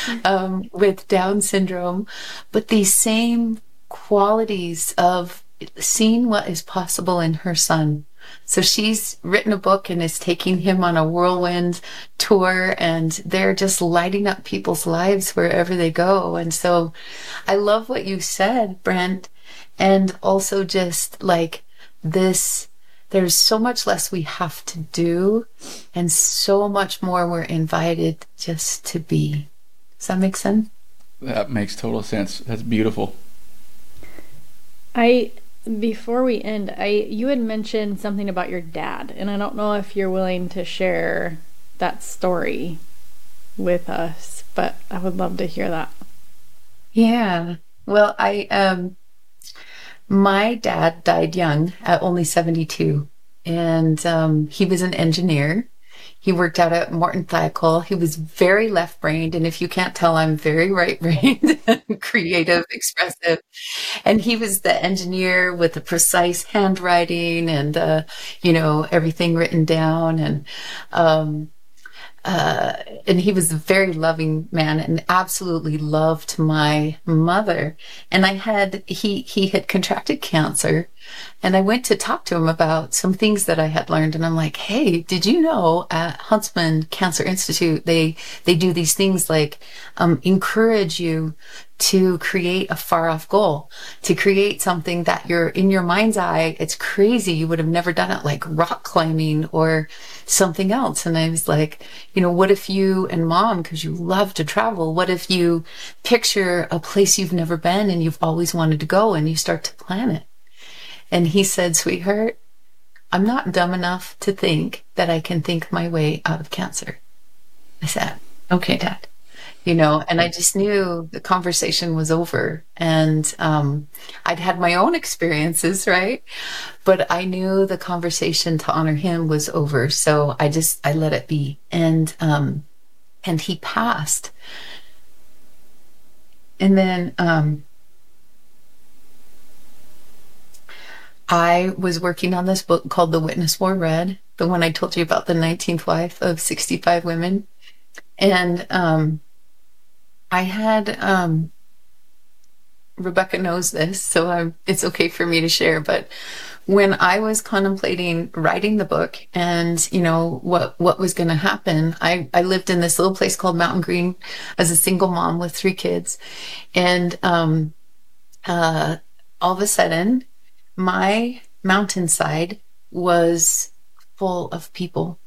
um, with Down syndrome, but these same qualities of seeing what is possible in her son. So she's written a book and is taking him on a whirlwind tour, and they're just lighting up people's lives wherever they go. And so I love what you said, Brent. And also just like this, there's so much less we have to do and so much more we're invited just to be. Does that make sense? That makes total sense. That's beautiful. I before we end, I you had mentioned something about your dad, and I don't know if you're willing to share that story with us, but I would love to hear that. Yeah. Well, I um my dad died young at only seventy-two, and um he was an engineer. He worked out at Morton Thiokol. He was very left-brained, and if you can't tell, I'm very right-brained, creative, expressive. And he was the engineer with the precise handwriting and, uh, you know, everything written down. And um, uh, and he was a very loving man and absolutely loved my mother. And I had, he, he had contracted cancer, and I went to talk to him about some things that I had learned. And I'm like, hey, did you know at Huntsman Cancer Institute, they, they do these things like, um, encourage you to create a far off goal, to create something that you're in your mind's eye. It's crazy. You would have never done it, like rock climbing or something else. And I was like, you know, what if you and mom, because you love to travel, what if you picture a place you've never been and you've always wanted to go, and you start to plan it? And he said, sweetheart, I'm not dumb enough to think that I can think my way out of cancer. I said, okay, Dad. You know, and I just knew the conversation was over. And um, I'd had my own experiences, right? But I knew the conversation to honor him was over. So I just, I let it be. And, um, and he passed. And then um, I was working on this book called The Witness Wore Red, the one I told you about, the nineteenth wife of sixty-five women. And um, I had, um, Rebecca knows this, so I'm, it's okay for me to share, but when I was contemplating writing the book and, you know, what, what was going to happen, I, I lived in this little place called Mountain Green as a single mom with three kids. And um, uh, all of a sudden, my mountainside was full of people.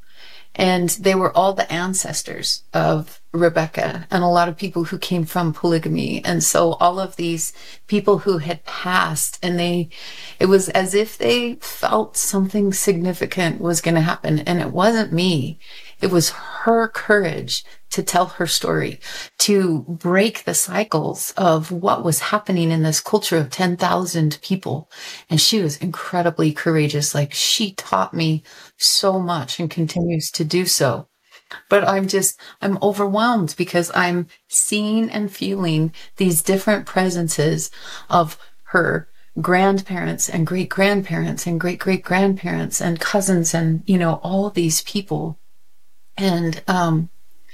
And they were all the ancestors of Rebecca and a lot of people who came from polygamy. And so all of these people who had passed, and they, it was as if they felt something significant was going to happen. And it wasn't me. It was her courage to tell her story, to break the cycles of what was happening in this culture of ten thousand people. And she was incredibly courageous. Like, she taught me so much and continues to do so. But I'm just, I'm overwhelmed because I'm seeing and feeling these different presences of her grandparents and great grandparents and great great grandparents and cousins and, you know, all these people. And, um,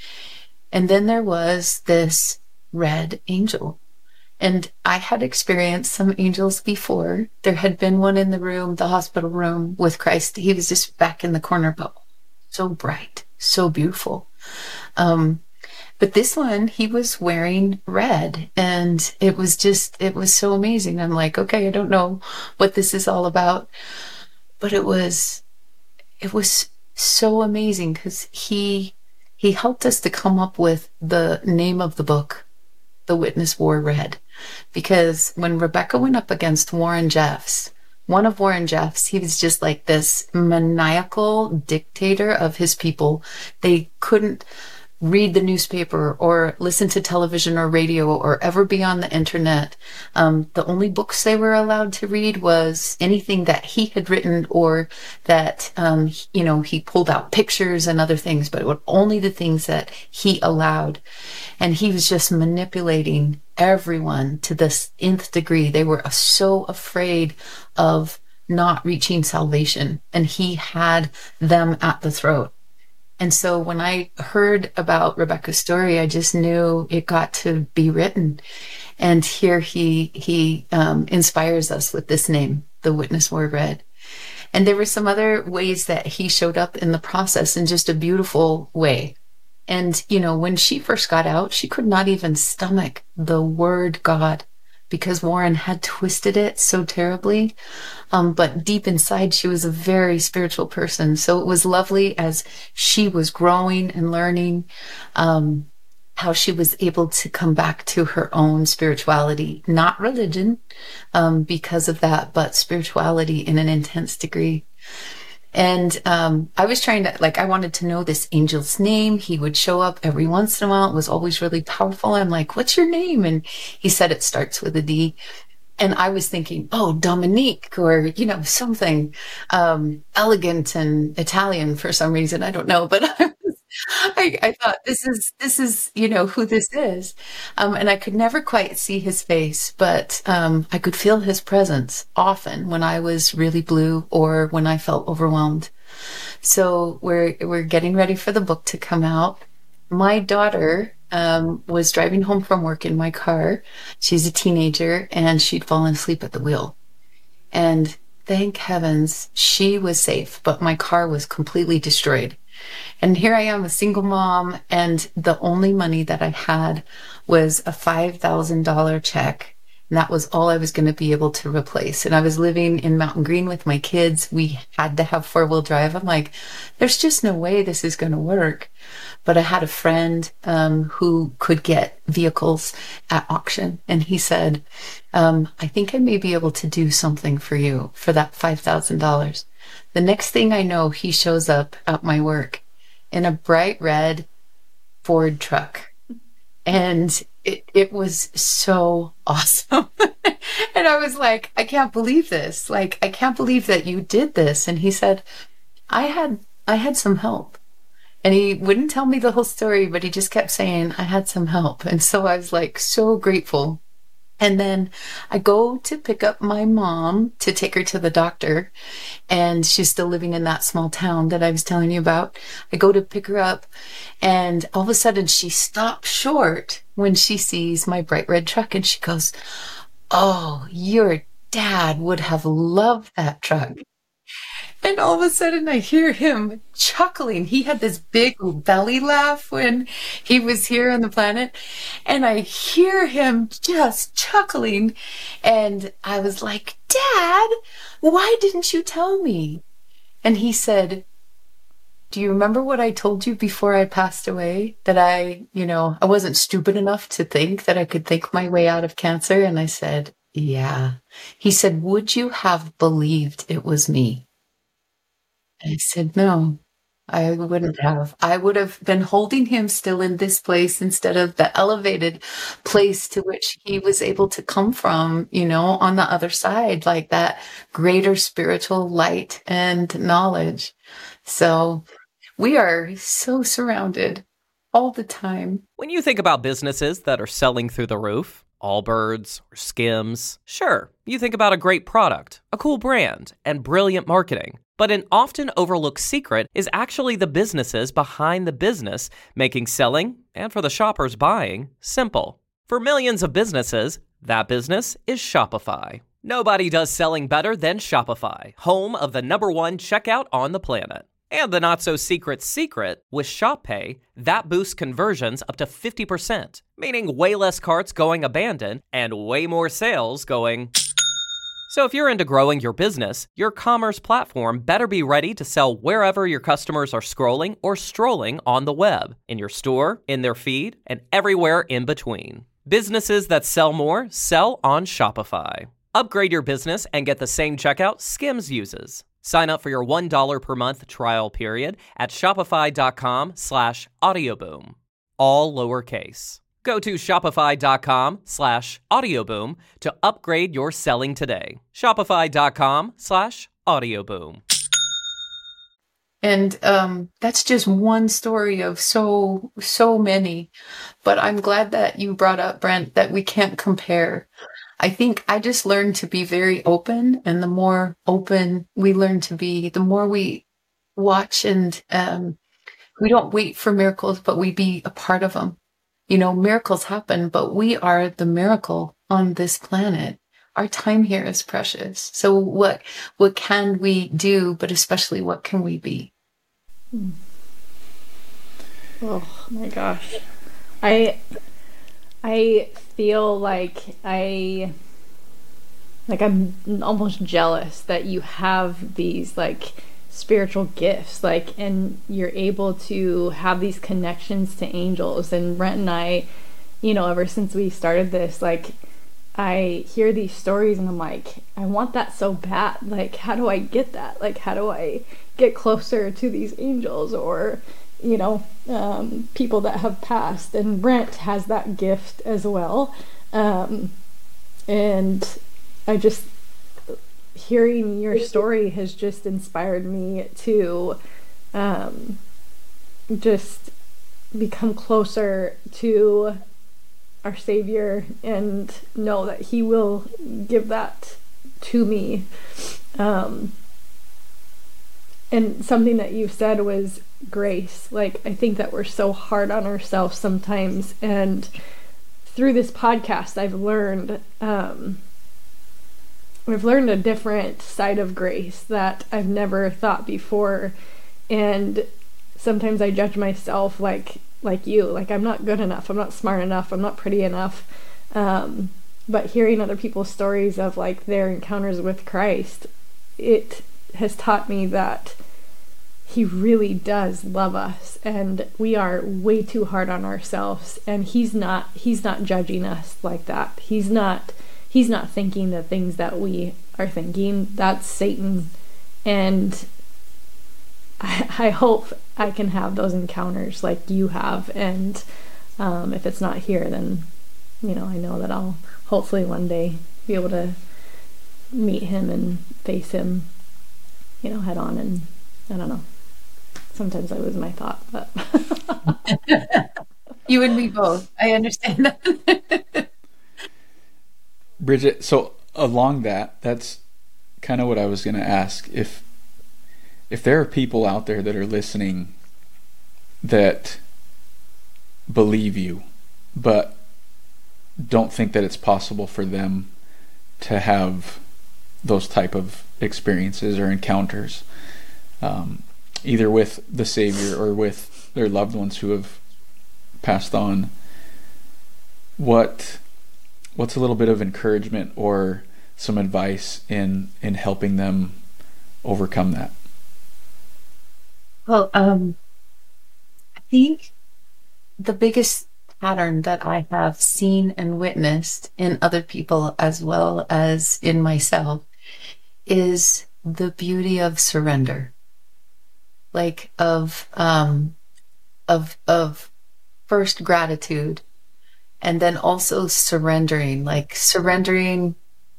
and then there was this red angel. And I had experienced some angels before. There had been one in the room, the hospital room with Christ. He was just back in the corner, but so bright, so beautiful. Um, but this one, he was wearing red, and it was just, it was so amazing. I'm like, okay, I don't know what this is all about, but it was, it was so amazing because he, he helped us to come up with the name of the book, The Witness Wore Red. Because when Rebecca went up against Warren Jeffs, one of Warren Jeffs, he was just like this maniacal dictator of his people. They couldn't read the newspaper or listen to television or radio or ever be on the internet. Um, the only books they were allowed to read was anything that he had written, or that, um, you know, he pulled out pictures and other things, but it was only the things that he allowed. And he was just manipulating everyone to this nth degree. They were so afraid of not reaching salvation, and he had them at the throat. And so when I heard about Rebecca's story, I just knew it got to be written. And here he he um, inspires us with this name, The Witness Wore Red. And there were some other ways that he showed up in the process in just a beautiful way. And, you know, when she first got out, she could not even stomach the word God, because Warren had twisted it so terribly. Um, but deep inside, she was a very spiritual person. So it was lovely as she was growing and learning. Um, how she was able to come back to her own spirituality, not religion, um, because of that, but spirituality in an intense degree. And um, I was trying to, like, I wanted to know this angel's name. He would show up every once in a while. It was always really powerful. I'm like, what's your name? And he said it starts with a D. And I was thinking, oh, Dominique, or, you know, something um, elegant and Italian for some reason. I don't know. But I was, I, I thought, this is, this is, you know, who this is. Um, and I could never quite see his face, but um, I could feel his presence often when I was really blue or when I felt overwhelmed. So we're, we're getting ready for the book to come out. My daughter um, was driving home from work in my car. She's a teenager, and she'd fallen asleep at the wheel. And thank heavens she was safe, but my car was completely destroyed. And here I am, a single mom, and the only money that I had was a five thousand dollars check. And that was all I was going to be able to replace. And I was living in Mountain Green with my kids. We had to have four-wheel drive. I'm like, there's just no way this is going to work. But I had a friend um, who could get vehicles at auction. And he said, um, I think I may be able to do something for you for that five thousand dollars. The next thing I know, he shows up at my work in a bright red Ford truck. And it, it was so awesome. And I was like, I can't believe this. Like, I can't believe that you did this. And he said, I had, I had some help. And he wouldn't tell me the whole story, but he just kept saying, I had some help. And so I was like, so grateful. And then I go to pick up my mom to take her to the doctor. And she's still living in that small town that I was telling you about. I go to pick her up, and all of a sudden she stops short when she sees my bright red truck. And she goes, oh, your dad would have loved that truck. And all of a sudden I hear him chuckling. He had this big belly laugh when he was here on the planet. And I hear him just chuckling. And I was like, Dad, why didn't you tell me? And he said, do you remember what I told you before I passed away? That I, you know, I wasn't stupid enough to think that I could think my way out of cancer. And I said, yeah. He said, would you have believed it was me? I said, no, I wouldn't have. I would have been holding him still in this place instead of the elevated place to which he was able to come from, you know, on the other side, like that greater spiritual light and knowledge. So we are so surrounded all the time. When you think about businesses that are selling through the roof, Allbirds or Skims, sure, you think about a great product, a cool brand, and brilliant marketing. But an often overlooked secret is actually the businesses behind the business, making selling, and for the shoppers buying, simple. For millions of businesses, that business is Shopify. Nobody does selling better than Shopify, home of the number one checkout on the planet. And the not-so-secret secret, with Shop Pay, that boosts conversions up to fifty percent, meaning way less carts going abandoned and way more sales going... So if you're into growing your business, your commerce platform better be ready to sell wherever your customers are scrolling or strolling on the web, in your store, in their feed, and everywhere in between. Businesses that sell more sell on Shopify. Upgrade your business and get the same checkout Skims uses. Sign up for your one dollar per month trial period at shopify.com slash audioboom. All lowercase. Go to shopify.com slash audioboom to upgrade your selling today. Shopify.com slash audioboom. And um, that's just one story of so, so many. But I'm glad that you brought up, Brent, that we can't compare. I think I just learned to be very open. And the more open we learn to be, the more we watch and um, we don't wait for miracles, but we be a part of them. You know, miracles happen, but we are the miracle on this planet. Our time here is precious. So what what can we do, but especially what can we be? Oh my gosh. I I feel like I like I'm almost jealous that you have these like spiritual gifts, like, and you're able to have these connections to angels. And Brent and I, you know, ever since we started this, like, I hear these stories and I'm like, I want that so bad. Like, how do I get that? Like, how do I get closer to these angels, or, you know, um, people that have passed? And Brent has that gift as well. Um, and I just, hearing your story has just inspired me to um, just become closer to our Savior and know that He will give that to me. Um, and something that you said was grace. Like, I think that we're so hard on ourselves sometimes, and through this podcast I've learned um, I've learned a different side of grace that I've never thought before. And sometimes I judge myself like like you, like I'm not good enough, I'm not smart enough, I'm not pretty enough. Um, but hearing other people's stories of like their encounters with Christ, it has taught me that He really does love us, and we are way too hard on ourselves, and he's not he's not judging us like that. He's not he's not thinking the things that we are thinking. That's Satan. And I, I hope I can have those encounters like you have. And um, if it's not here, then, you know, I know that I'll hopefully one day be able to meet Him and face Him, you know, head on. And I don't know. Sometimes I lose my thought, but you and me both. I understand that. Bridget, so along that, that's kind of what I was going to ask. If if there are people out there that are listening that believe you, but don't think that it's possible for them to have those type of experiences or encounters, um, either with the Savior or with their loved ones who have passed on, what what's a little bit of encouragement or some advice in in helping them overcome that? Well, um, I think the biggest pattern that I have seen and witnessed in other people as well as in myself is the beauty of surrender. Like of um, of of first gratitude, and then also surrendering, like surrendering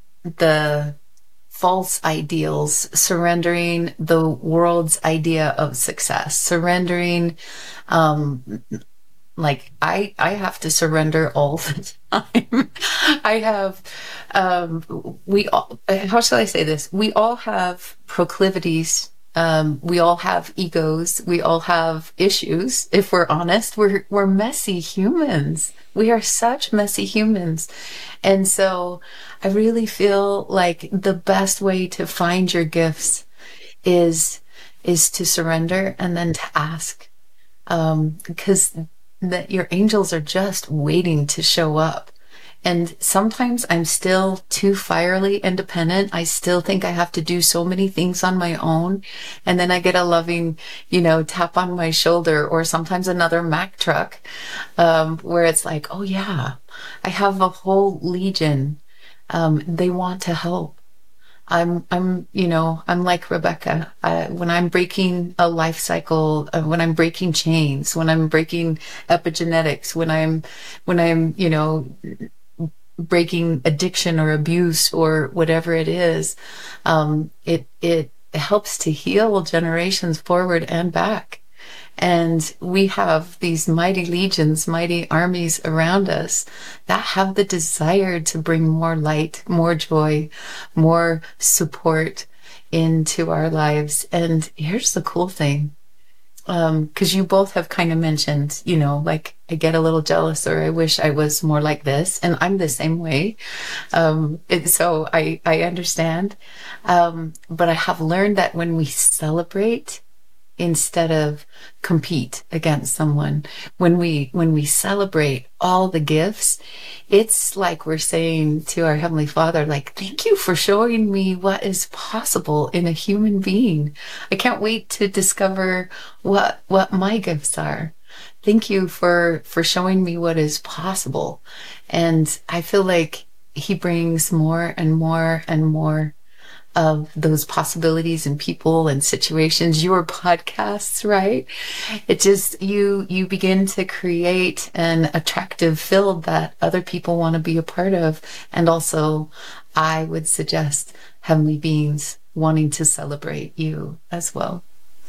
the false ideals, surrendering the world's idea of success, surrendering, um, like I, I have to surrender all the time. I have, um, we all, how shall I say this? We all have proclivities. Um, we all have egos. We all have issues. If we're honest, we're, we're messy humans. We are such messy humans. And so I really feel like the best way to find your gifts is, is to surrender and then to ask. Um, because that your angels are just waiting to show up. And sometimes I'm still too fierily independent. I still think I have to do so many things on my own. And then I get a loving, you know, tap on my shoulder, or sometimes another Mack truck, um, where it's like, oh yeah, I have a whole legion. Um, they want to help. I'm, I'm, you know, I'm like Rebecca. I, when I'm breaking a life cycle, uh, when I'm breaking chains, when I'm breaking epigenetics, when I'm, when I'm, you know, breaking addiction or abuse or whatever it is, um, it, it helps to heal generations forward and back. And we have these mighty legions, mighty armies around us that have the desire to bring more light, more joy, more support into our lives. And here's the cool thing. Um, cause you both have kind of mentioned, you know, like I get a little jealous, or I wish I was more like this. And I'm the same way. Um, it, so I, I understand. Um, but I have learned that when we celebrate instead of compete against someone. When we when we celebrate all the gifts, it's like we're saying to our Heavenly Father, like, thank you for showing me what is possible in a human being. I can't wait to discover what what my gifts are. Thank you for for showing me what is possible. And I feel like he brings more and more and more of those possibilities and people and situations, your podcasts, right? It just, you, you begin to create an attractive field that other people want to be a part of. And also, I would suggest heavenly beings wanting to celebrate you as well.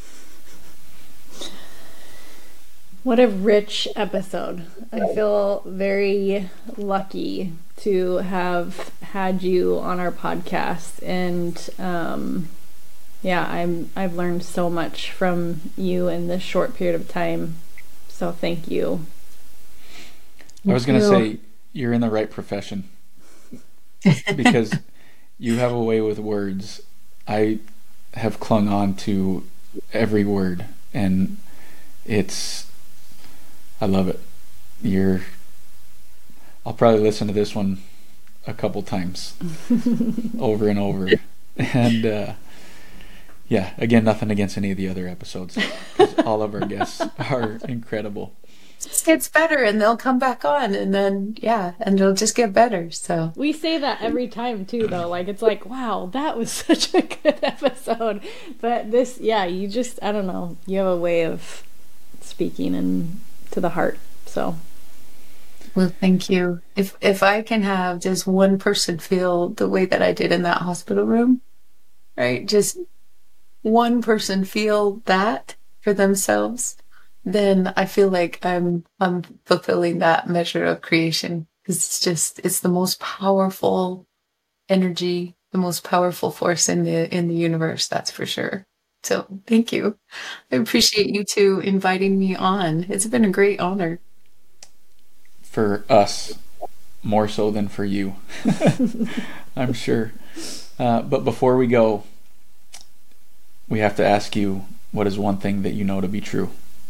What a rich episode. I feel very lucky to have had you on our podcast, and um, yeah, I'm I've learned so much from you in this short period of time. So thank you. I was going to say you're in the right profession because you have a way with words. I have clung on to every word, and it's I love it. You're I'll probably listen to this one a couple times over and over. And uh, yeah, again, nothing against any of the other episodes. All of our guests are incredible. It just gets better and they'll come back on, and then, yeah, and it'll just get better. So we say that every time too, though. Like, it's like, wow, that was such a good episode. But this, yeah, you just, I don't know, you have a way of speaking and to the heart. So well, thank you. If if I can have just one person feel the way that I did in that hospital room, right? Just one person feel that for themselves, then I feel like I'm I'm fulfilling that measure of creation. Because it's just it's the most powerful energy, the most powerful force in the in the universe. That's for sure. So thank you. I appreciate you two inviting me on. It's been a great honor. For us, more so than for you, I'm sure. Uh, but before we go, we have to ask you, what is one thing that you know to be true?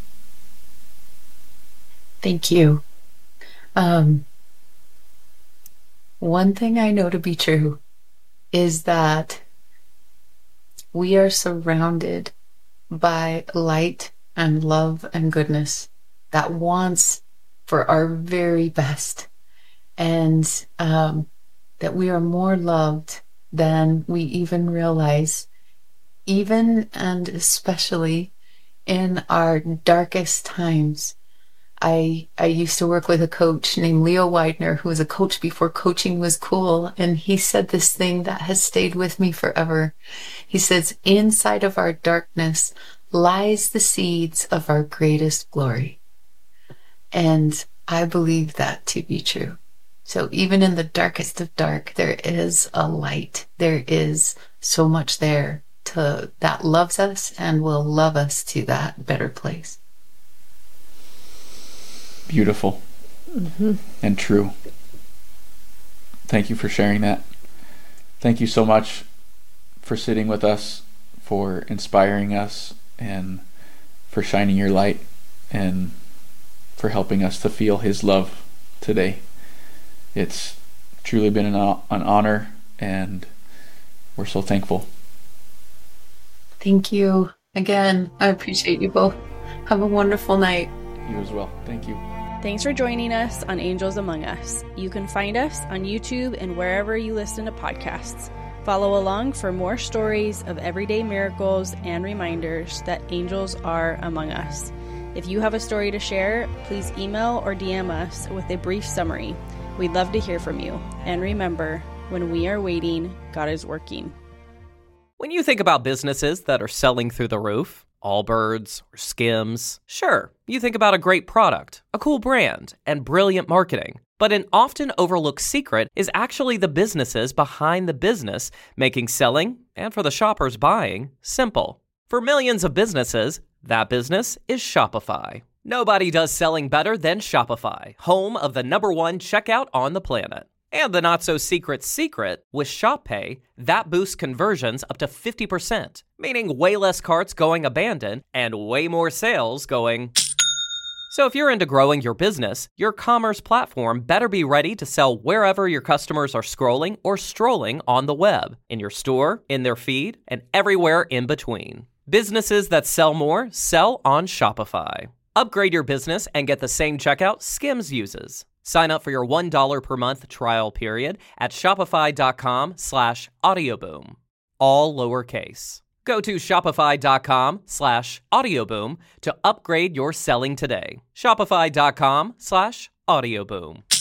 Thank you. Um, one thing I know to be true is that we are surrounded by light and love and goodness that wants for our very best, and um, that we are more loved than we even realize, even and especially in our darkest times. I I used to work with a coach named Leo Widener, who was a coach before coaching was cool, and he said this thing that has stayed with me forever. He says, inside of our darkness lies the seeds of our greatest glory. And I believe that to be true. So even in the darkest of dark, there is a light. There is so much there to that loves us and will love us to that better place. Beautiful. Mm-hmm. And true. Thank you for sharing that. Thank you so much for sitting with us, for inspiring us, and for shining your light, and for helping us to feel His love today. It's truly been an, an honor, and we're so thankful. Thank you. Again, I appreciate you both. Have a wonderful night. You as well. Thank you. Thanks for joining us on Angels Among Us. You can find us on YouTube and wherever you listen to podcasts. Follow along for more stories of everyday miracles and reminders that angels are among us. If you have a story to share, please email or D M us with a brief summary. We'd love to hear from you. And remember, when we are waiting, God is working. When you think about businesses that are selling through the roof, Allbirds or Skims, sure, you think about a great product, a cool brand, and brilliant marketing. But an often overlooked secret is actually the businesses behind the business, making selling, and for the shoppers buying, simple. For millions of businesses, that business is Shopify. Nobody does selling better than Shopify, home of the number one checkout on the planet. And the not-so-secret secret, with ShopPay, that boosts conversions up to fifty percent, meaning way less carts going abandoned and way more sales going... So if you're into growing your business, your commerce platform better be ready to sell wherever your customers are scrolling or strolling on the web, in your store, in their feed, and everywhere in between. Businesses that sell more sell on Shopify. Upgrade your business and get the same checkout Skims uses. Sign up for your one dollar per month trial period at shopify.com slash audioboom. All lowercase. Go to shopify.com slash audioboom to upgrade your selling today. Shopify.com slash audioboom.